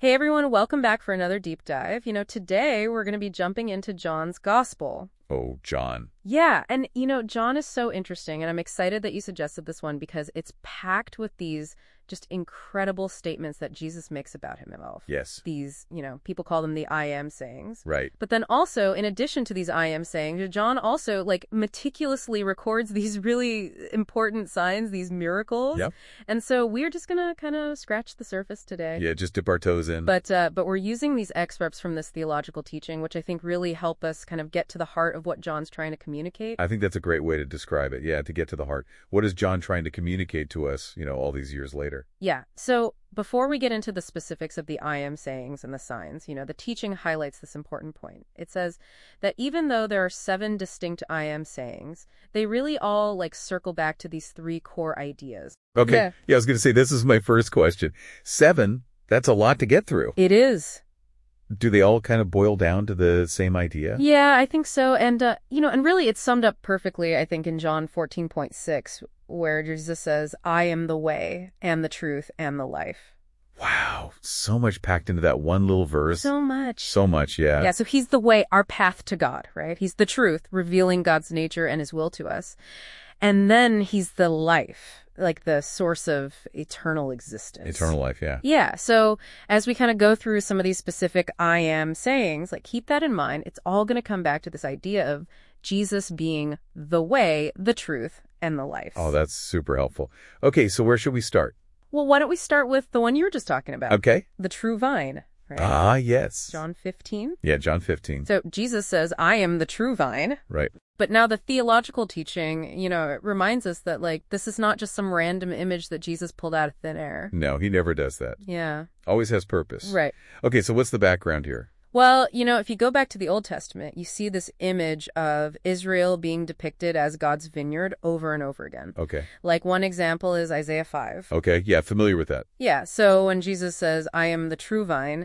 Hey everyone, welcome back for another deep dive. Today we're going to be jumping into John's Gospel. Oh, John. Yeah, and John is so interesting, and I'm excited that you suggested this one because it's packed with these just incredible statements that Jesus makes about himself. Yes. These, people call them the I am sayings. Right. But then also, in addition to these I am sayings, John also meticulously records these really important signs, these miracles. Yep. And so we're just going to kind of scratch the surface today. Yeah, just dip our toes in. But we're using these excerpts from this theological teaching, which I think really help us kind of get to the heart of what John's trying to communicate. I think that's a great way to describe it. Yeah, to get to the heart. What is John trying to communicate to us, all these years later? Yeah. So before we get into the specifics of the I am sayings and the signs, the teaching highlights this important point. It says that even though there are 7 distinct I am sayings, they really all circle back to these 3 core ideas. Okay. Yeah, I was going to say, this is my first question. 7, that's a lot to get through. It is. Do they all kind of boil down to the same idea? Yeah, I think so. And, and really it's summed up perfectly, I think, in John 14.6, where Jesus says, I am the way and the truth and the life. Wow. So much packed into that one little verse. So much. So much, yeah. Yeah, so he's the way, our path to God, right? He's the truth, revealing God's nature and his will to us. And then he's the life, the source of eternal existence. Eternal life, yeah. Yeah, so as we kind of go through some of these specific I am sayings, keep that in mind. It's all going to come back to this idea of Jesus being the way, the truth, and the life. Oh, that's super helpful. Okay, so where should we start? Well, why don't we start with the one you were just talking about? Okay. The true vine. Right? Ah, yes. John 15. Yeah, John 15. So Jesus says, I am the true vine. Right. But now the theological teaching, it reminds us that, this is not just some random image that Jesus pulled out of thin air. No, he never does that. Yeah. Always has purpose. Right. Okay, so what's the background here? Well, if you go back to the Old Testament, you see this image of Israel being depicted as God's vineyard over and over again. Okay. One example is Isaiah 5. Okay, yeah, familiar with that. Yeah, so when Jesus says, I am the true vine,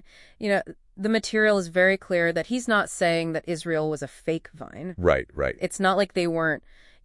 the material is very clear that he's not saying that Israel was a fake vine. Right, right. It's not like they weren't,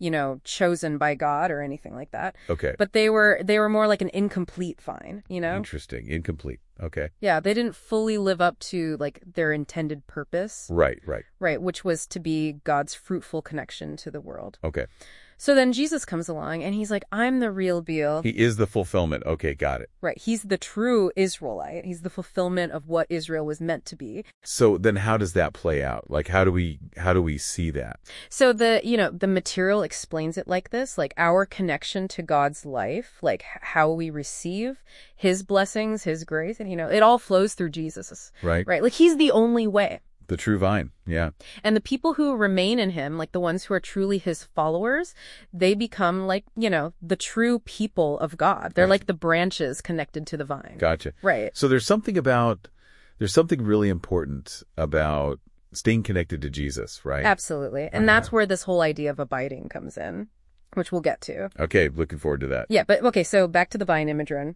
chosen by God or anything like that. Okay. But they were more like an incomplete vine, Interesting. Incomplete. Okay. Yeah, they didn't fully live up to their intended purpose. Right, right. Right, which was to be God's fruitful connection to the world. Okay. So then Jesus comes along and he's like, I'm the real deal. He is the fulfillment. Okay, got it. Right, he's the true Israelite. He's the fulfillment of what Israel was meant to be. So then how does that play out? How do we see that? So the material explains it like this, our connection to God's life, how we receive his blessings, his grace, and it all flows through Jesus. Right. Right, he's the only way. The true vine, yeah. And the people who remain in him, the ones who are truly his followers, they become the true people of God. They're Gotcha. the branches connected to the vine. Gotcha. Right. So there's something really important about staying connected to Jesus, right? Absolutely. And that's where this whole idea of abiding comes in, which we'll get to. Okay, looking forward to that. Yeah, but okay, so back to the vine imagery.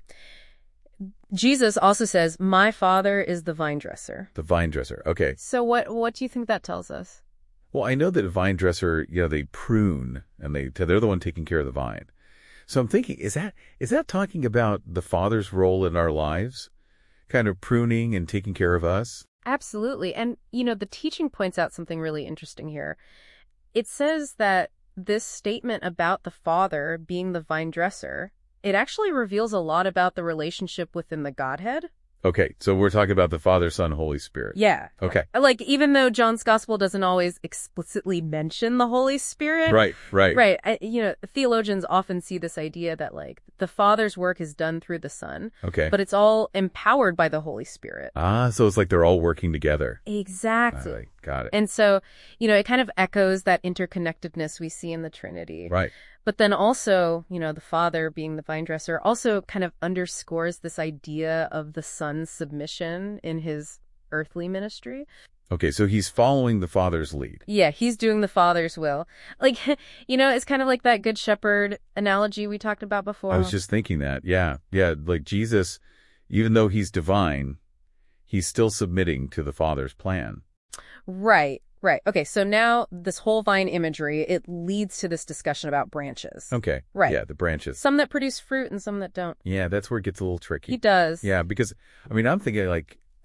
Jesus also says, my Father is the vine dresser. The vine dresser. Okay. So what do you think that tells us? Well, I know that a vine dresser, they prune and they're the one taking care of the vine. So I'm thinking, is that talking about the Father's role in our lives? Kind of pruning and taking care of us? Absolutely. And, the teaching points out something really interesting here. It says that this statement about the Father being the vine dresser, it actually reveals a lot about the relationship within the Godhead. Okay, so we're talking about the Father, Son, Holy Spirit. Yeah. Okay. Even though John's Gospel doesn't always explicitly mention the Holy Spirit. Right. Right. Theologians often see this idea that, the Father's work is done through the Son. Okay. But it's all empowered by the Holy Spirit. Ah, so it's they're all working together. Exactly. Got it. And so, it kind of echoes that interconnectedness we see in the Trinity. Right. But then also, the Father being the vine dresser also kind of underscores this idea of the Son's submission in his earthly ministry. Okay, so he's following the Father's lead. Yeah, he's doing the Father's will. It's kind of like that Good Shepherd analogy we talked about before. I was just thinking that. Yeah. Yeah, Jesus, even though he's divine, he's still submitting to the Father's plan. Right. Okay, so now this whole vine imagery, it leads to this discussion about branches. Okay. Right. Yeah, the branches. Some that produce fruit and some that don't. Yeah, that's where it gets a little tricky. He does. Yeah, because, I'm thinking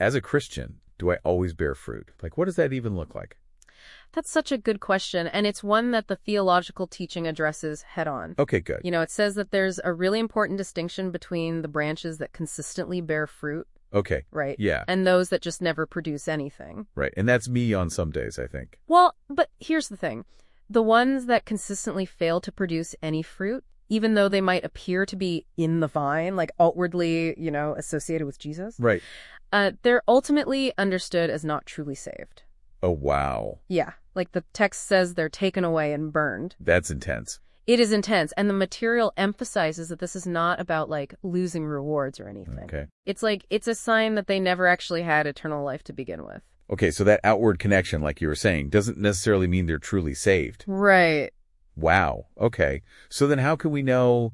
as a Christian, do I always bear fruit? Like, what does that even look like? That's such a good question, and it's one that the theological teaching addresses head on. Okay, good. It says that there's a really important distinction between the branches that consistently bear fruit, Okay. right? Yeah. And those that just never produce anything. Right. And that's me on some days, I think. Well, but here's the thing. The ones that consistently fail to produce any fruit, even though they might appear to be in the vine, like outwardly, associated with Jesus, Right. They're ultimately understood as not truly saved. Oh, wow. Yeah, like the text says they're taken away and burned. That's intense. It is intense, and the material emphasizes that this is not about, like, losing rewards or anything. Okay. It's a sign that they never actually had eternal life to begin with. Okay, so that outward connection, like you were saying, doesn't necessarily mean they're truly saved. Right. Wow. Okay. So then how can we know,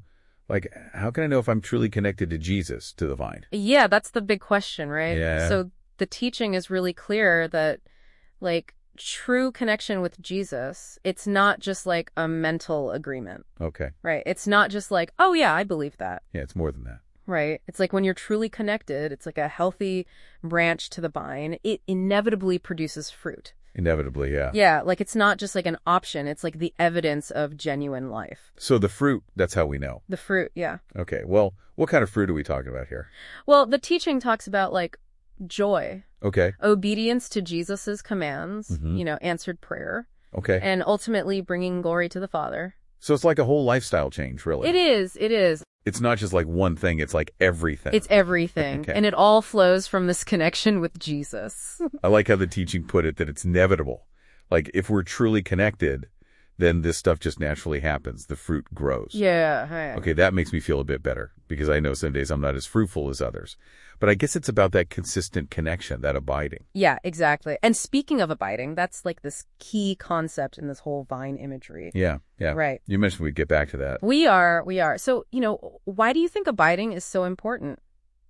how can I know if I'm truly connected to Jesus, to the vine? Yeah, that's the big question, right? Yeah. So the teaching is really clear that, like, true connection with Jesus, it's not just like a mental agreement, Okay. right? It's not just like, oh yeah, I believe that, Yeah, it's more than that. right? It's like when you're truly connected, it's like a healthy branch to the vine. It inevitably produces fruit. Inevitably, yeah. Yeah, like it's not just like an option. It's like the evidence of genuine life. So the fruit, that's how we know. The fruit, yeah. Okay. Well, what kind of fruit are we talking about here? Well, the teaching talks about like joy, Okay. obedience to Jesus's commands, Mhm. Answered prayer, Okay. and ultimately bringing glory to the Father. So it's like a whole lifestyle change, really. It is. It's not just like one thing, it's like everything. It's everything. Okay. And it all flows from this connection with Jesus. I like how the teaching put it, that it's inevitable. Like, if we're truly connected, then this stuff just naturally happens. The fruit grows. Yeah. Okay, that makes me feel a bit better, because I know some days I'm not as fruitful as others. But I guess it's about that consistent connection, that abiding. Yeah, exactly. And speaking of abiding, that's like this key concept in this whole vine imagery. Yeah. Right. You mentioned we'd get back to that. We are. So, why do you think abiding is so important?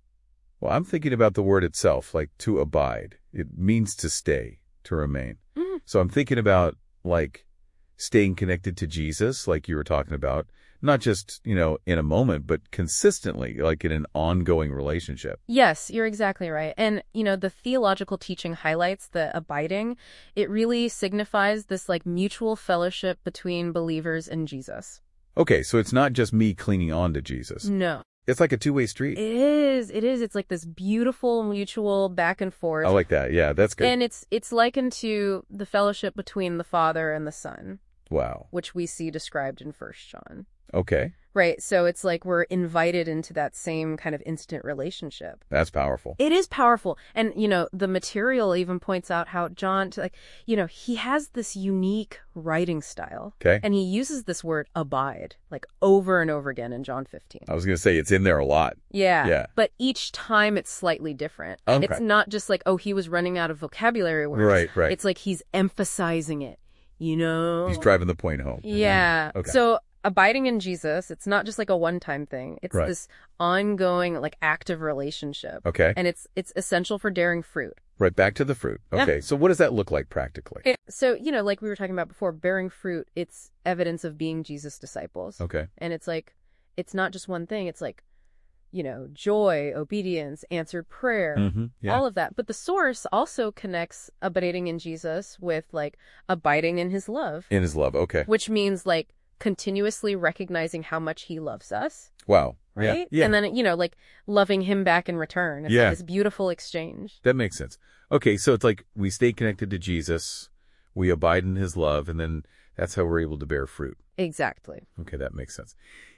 Well, I'm thinking about the word itself, like to abide. It means to stay, to remain. Mhm. So I'm thinking about, like, staying connected to Jesus, like you were talking about, not just, in a moment, but consistently, like in an ongoing relationship. Yes, you're exactly right. And, the theological teaching highlights that abiding, it really signifies this like mutual fellowship between believers and Jesus. Okay, so it's not just me clinging on to Jesus. No. It's like a two-way street. It is. It's like this beautiful mutual back and forth. I like that. Yeah, that's good. And it's likened to the fellowship between the Father and the Son, Wow. which we see described in 1 John. Okay, Right. So it's like we're invited into that same kind of instant relationship. that's powerful. It is powerful. And, the material even points out how John, he has this unique writing style. Okay. And he uses this word abide, like over and over again in John 15. I was going to say it's in there a lot. Yeah. Yeah. But each time it's slightly different. Okay. It's not just like, oh, he was running out of vocabulary words. Right. It's like he's emphasizing it, He's driving the point home. Yeah. Okay. So abiding in Jesus, it's not just like a one-time thing. It's Right. this ongoing, like active relationship. Okay. And it's essential for bearing fruit. Right, back to the fruit. Yeah. Okay, so what does that look like practically? So, like we were talking about before, bearing fruit, it's evidence of being Jesus' disciples. Okay. And it's like, it's not just one thing. It's like, joy, obedience, answered prayer, Mm-hmm. Yeah. all of that. But the source also connects abiding in Jesus with like abiding in his love, In his love. Okay. which means like continuously recognizing how much he loves us. Wow. Right? Yeah. And then, like loving him back in return. It's Yeah. this beautiful exchange. That makes sense. Okay, so it's like we stay connected to Jesus, we abide in his love, and then that's how we're able to bear fruit. Exactly. Okay, that makes sense.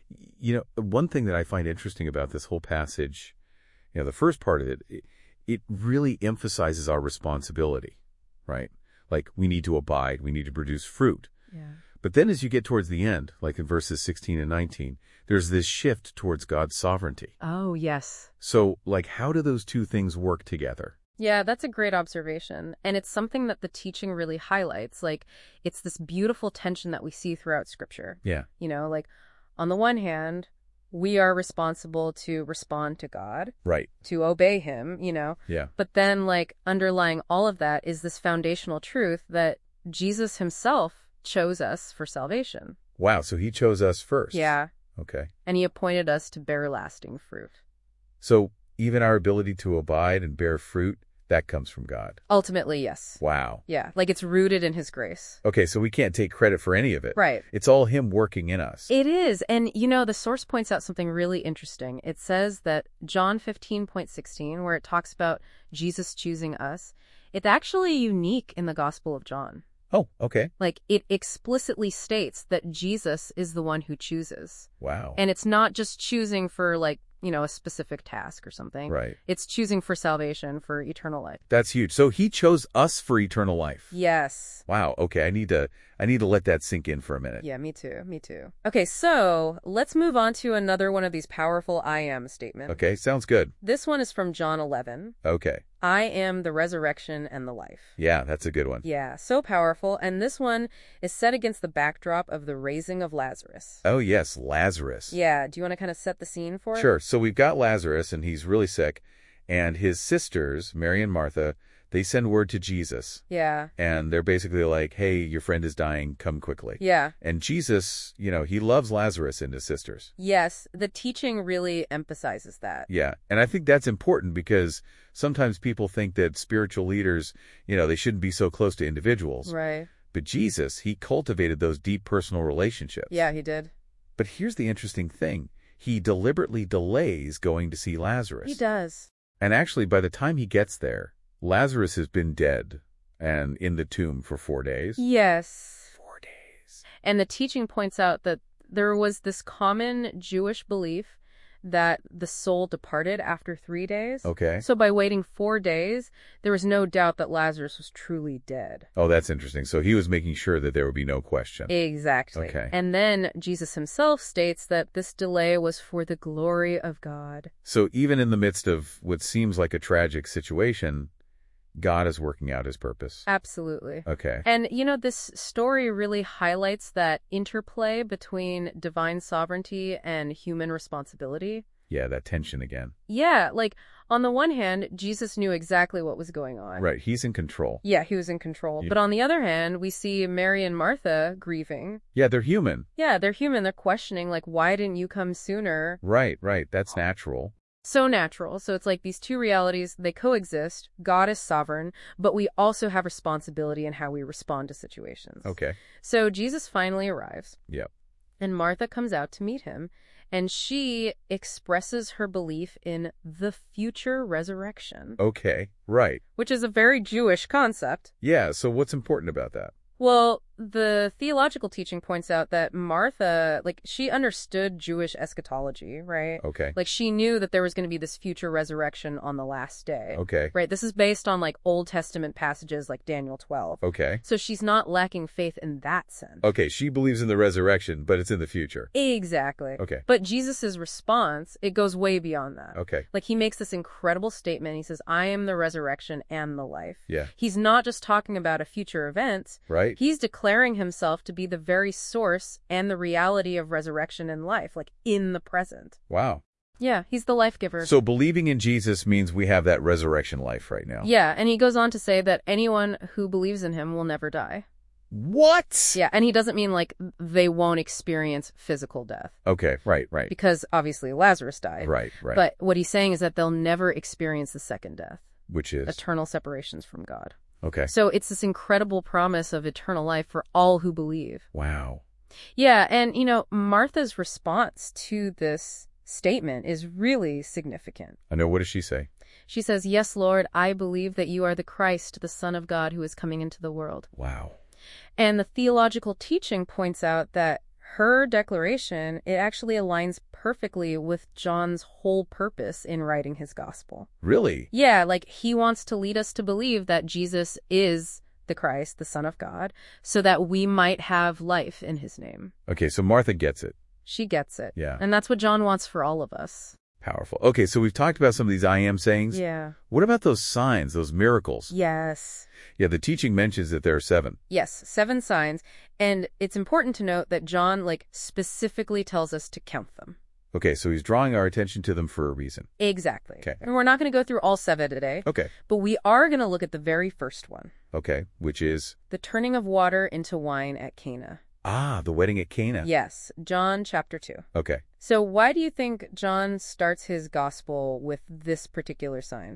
One thing that I find interesting about this whole passage, the first part of it really emphasizes our responsibility, right? Like we need to abide, we need to produce fruit. Yeah. But then as you get towards the end, like in verses 16 and 19, there's this shift towards God's sovereignty. Oh, yes. So, like, how do those two things work together? Yeah, that's a great observation. And it's something that the teaching really highlights. Like, it's this beautiful tension that we see throughout Scripture. Yeah. Like, on the one hand, we are responsible to respond to God, Right. to obey him, Yeah. But then, like, underlying all of that is this foundational truth that Jesus himself chose us for salvation. Wow, so he chose us first. Yeah. Okay. And he appointed us to bear lasting fruit. So even our ability to abide and bear fruit that comes from God. Ultimately, yes. Wow. Yeah, like it's rooted in his grace. Okay, so we can't take credit for any of it. Right. It's all him working in us. It is. And, the source points out something really interesting. It says that John 15:16, where it talks about Jesus choosing us, it's actually unique in the Gospel of John. Oh, okay. Like, it explicitly states that Jesus is the one who chooses. Wow. And it's not just choosing for, a specific task or something. Right. It's choosing for salvation, for eternal life. That's huge. So he chose us for eternal life. Yes. Wow. Okay. I need to let that sink in for a minute. Yeah, me too. Me too. Okay, so let's move on to another one of these powerful I am statements. Okay. Sounds good. This one is from John 11. Okay. I am the resurrection and the life. Yeah, that's a good one. Yeah, so powerful. And this one is set against the backdrop of the raising of Lazarus. Oh, yes. Lazarus. Yeah. Do you want to kind of set the scene for it? Sure. So we've got Lazarus, and he's really sick. And his sisters, Mary and Martha, they send word to Jesus. Yeah. And they're basically like, hey, your friend is dying. Come quickly. Yeah. And Jesus, he loves Lazarus and his sisters. Yes. The teaching really emphasizes that. Yeah. And I think that's important because sometimes people think that spiritual leaders, they shouldn't be so close to individuals. Right. But Jesus, he cultivated those deep personal relationships. Yeah, he did. But here's the interesting thing. He deliberately delays going to see Lazarus. He does. And actually, by the time he gets there, Lazarus has been dead and in the tomb for 4 days. Yes. 4 days. And the teaching points out that there was this common Jewish belief that the soul departed after 3 days. Okay. So by waiting 4 days, there was no doubt that Lazarus was truly dead. Oh, that's interesting. So he was making sure that there would be no question. Exactly. Okay. And then Jesus himself states that this delay was for the glory of God. So even in the midst of what seems like a tragic situation, God is working out his purpose. Absolutely. Okay. And, this story really highlights that interplay between divine sovereignty and human responsibility. Yeah, that tension again. Yeah, on the one hand, Jesus knew exactly what was going on. Right, he's in control. Yeah, he was in control. Yeah. But on the other hand, we see Mary and Martha grieving. Yeah, they're human. Yeah, they're human. They're questioning, why didn't you come sooner? Right. That's natural. So natural. So it's like these two realities, they coexist. God is sovereign, but we also have responsibility in how we respond to situations. Okay. So Jesus finally arrives. Yep. And Martha comes out to meet him, and she expresses her belief in the future resurrection. Okay. Right. Which is a very Jewish concept. Yeah, so what's important about that? Well, the theological teaching points out that Martha, she understood Jewish eschatology, right? Okay. She knew that there was going to be this future resurrection on the last day. Okay. Right? This is based on, Old Testament passages like Daniel 12. Okay. So she's not lacking faith in that sense. Okay, she believes in the resurrection, but it's in the future. Exactly. Okay. But Jesus' response, it goes way beyond that. Okay. He makes this incredible statement. He says, I am the resurrection and the life. Yeah. He's not just talking about a future event. Right. He's declaring himself to be the very source and the reality of resurrection and life, in the present. Wow. Yeah, he's the life giver. So believing in Jesus means we have that resurrection life right now. Yeah, and he goes on to say that anyone who believes in him will never die. What? Yeah, and he doesn't mean they won't experience physical death. Okay, right. Because obviously Lazarus died. Right. But what he's saying is that they'll never experience the second death. Which is? Eternal separations from God. Okay. So it's this incredible promise of eternal life for all who believe. Wow. Yeah, and, Martha's response to this statement is really significant. I know. What does she say? She says, yes, Lord, I believe that you are the Christ, the Son of God, who is coming into the world. Wow. And the theological teaching points out that her declaration, it actually aligns perfectly with John's whole purpose in writing his gospel. Really? Yeah, he wants to lead us to believe that Jesus is the Christ, the Son of God, so that we might have life in his name. Okay, so Martha gets it. She gets it. Yeah. And that's what John wants for all of us. Powerful. Okay, so we've talked about some of these I am sayings. Yeah. What about those signs, those miracles? Yes. Yeah, the teaching mentions that there are 7. Yes, 7 signs. And it's important to note that John, specifically tells us to count them. Okay, so he's drawing our attention to them for a reason. Exactly. Okay. And we're not going to go through all 7 today. Okay. But we are going to look at the very first one. Okay, which is? The turning of water into wine at Cana. Ah, the wedding at Cana. Yes, John chapter 2. Okay. So why do you think John starts his gospel with this particular sign?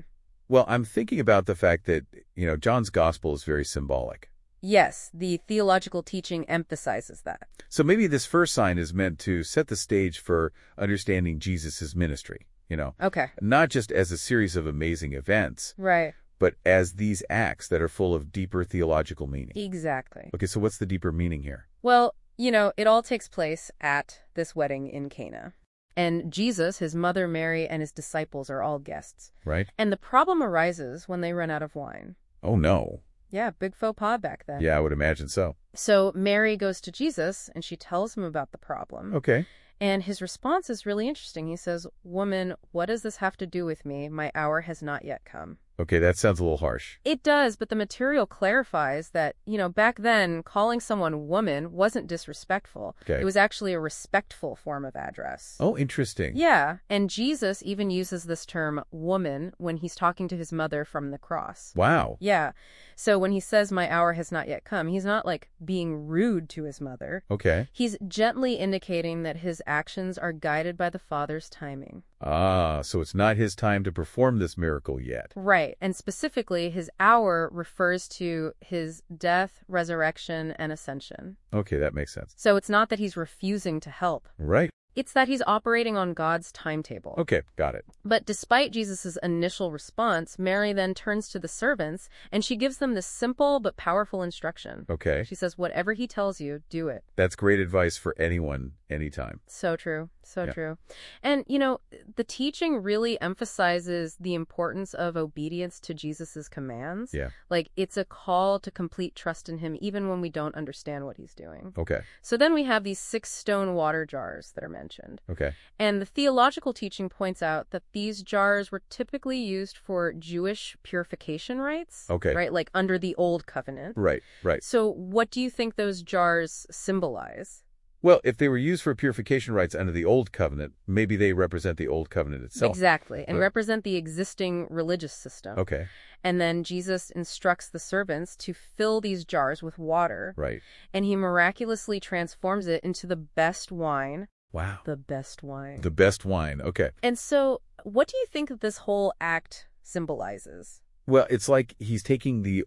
Well, I'm thinking about the fact that, John's gospel is very symbolic. Yes, the theological teaching emphasizes that. So maybe this first sign is meant to set the stage for understanding Jesus' ministry, Okay. not just as a series of amazing events, Right. but as these acts that are full of deeper theological meaning. Exactly. Okay, so what's the deeper meaning here? Well, it all takes place at this wedding in Cana. And Jesus, his mother Mary, and his disciples are all guests. Right? And the problem arises when they run out of wine. Oh, no. Yeah, big faux pas back then. Yeah, I would imagine so. So Mary goes to Jesus, and she tells him about the problem. Okay. And his response is really interesting. He says, "Woman, what does this have to do with me? My hour has not yet come." Okay, that sounds a little harsh. It does, but the material clarifies that, back then, calling someone woman wasn't disrespectful. Okay. It was actually a respectful form of address. Oh, interesting. Yeah, and Jesus even uses this term woman when he's talking to his mother from the cross. Wow. Yeah, so when he says my hour has not yet come, he's not like being rude to his mother. Okay. He's gently indicating that his actions are guided by the Father's timing. Ah, so it's not his time to perform this miracle yet. Right, and specifically, his hour refers to his death, resurrection, and ascension. Okay, that makes sense. So it's not that he's refusing to help. Right. It's that he's operating on God's timetable. Okay, got it. But despite Jesus' initial response, Mary then turns to the servants, and she gives them this simple but powerful instruction. Okay. She says, whatever he tells you, do it. That's great advice for anyone, anytime. So true. So Yeah. true. And, the teaching really emphasizes the importance of obedience to Jesus' commands. Yeah. Like, it's a call to complete trust in him, even when we don't understand what he's doing. Okay. So then we have these 6 stone water jars that are mentioned. Okay. And the theological teaching points out that these jars were typically used for Jewish purification rites. Okay. Right? Like under the Old Covenant. Right, right. So what do you think those jars symbolize? Well, if they were used for purification rites under the Old Covenant, maybe they represent the Old Covenant itself. Exactly, and But- represent the existing religious system. Okay, And then Jesus instructs the servants to fill these jars with water, right. and he miraculously transforms it into the best wine. Wow. The best wine. The best wine. Okay. And so, what do you think that this whole act symbolizes? Well, it's like he's taking the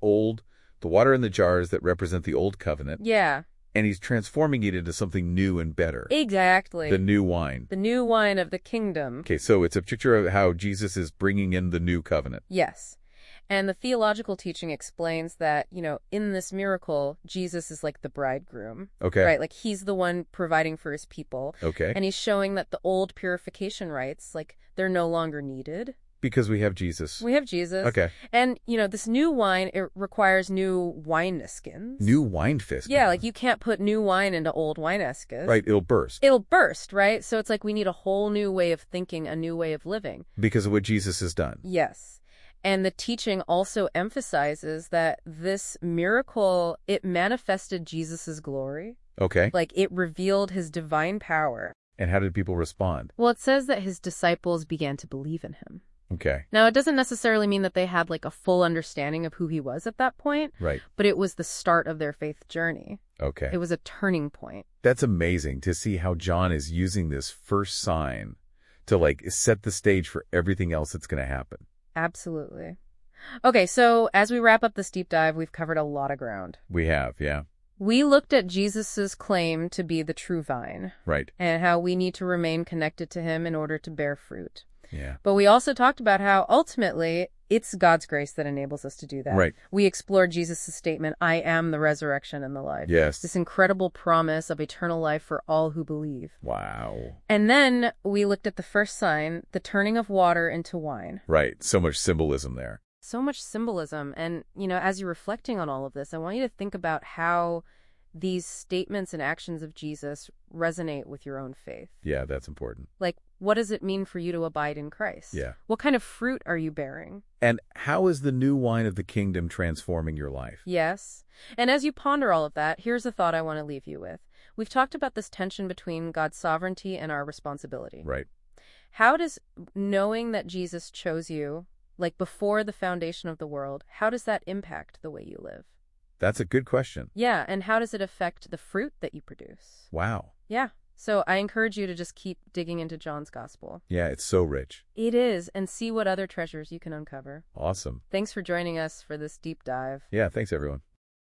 water in the jars that represent the Old Covenant, Yeah, and he's transforming it into something new and better. exactly. The new wine. The new wine of the kingdom. Okay, so it's a picture of how Jesus is bringing in the new covenant. Yes. And the theological teaching explains that, in this miracle, Jesus is like the bridegroom. Okay. Right? Like he's the one providing for his people. Okay. And he's showing that the old purification rites, like, they're no longer needed. Because we have Jesus. We have Jesus. Okay. And, this new wine, it requires new wineskins. New wine fist. Yeah, like you can't put new wine into old wineskins. Right, it'll burst. It'll burst, right? So it's like we need a whole new way of thinking, a new way of living. Because of what Jesus has done. Yes. And the teaching also emphasizes that this miracle, it manifested Jesus's glory. Okay. Like it revealed his divine power. And how did people respond? Well, it says that his disciples began to believe in him. Okay. Now, it doesn't necessarily mean that they had like a full understanding of who he was at that point, Right. but it was the start of their faith journey. Okay. It was a turning point. That's amazing to see how John is using this first sign to set the stage for everything else that's going to happen. Absolutely. Okay, so as we wrap up this deep dive, we've covered a lot of ground. We have, yeah. We looked at Jesus's claim to be the true vine Right. and how we need to remain connected to him in order to bear fruit. Yeah. But we also talked about how ultimately it's God's grace that enables us to do that. Right. We explored Jesus' statement, I am the resurrection and the life. Yes. This incredible promise of eternal life for all who believe. Wow. And then we looked at the first sign, the turning of water into wine. Right. So much symbolism there. So much symbolism. And, as you're reflecting on all of this, I want you to think about how these statements and actions of Jesus resonate with your own faith. Yeah, that's important. Like, what does it mean for you to abide in Christ? Yeah. What kind of fruit are you bearing? And how is the new wine of the kingdom transforming your life? Yes. And as you ponder all of that, here's a thought I want to leave you with. We've talked about this tension between God's sovereignty and our responsibility. Right. How does knowing that Jesus chose you, like before the foundation of the world, how does that impact the way you live? That's a good question. Yeah, and how does it affect the fruit that you produce? Wow. Yeah. So I encourage you to just keep digging into John's Gospel. Yeah, it's so rich. It is, and see what other treasures you can uncover. Awesome. Thanks for joining us for this deep dive. Yeah, thanks everyone.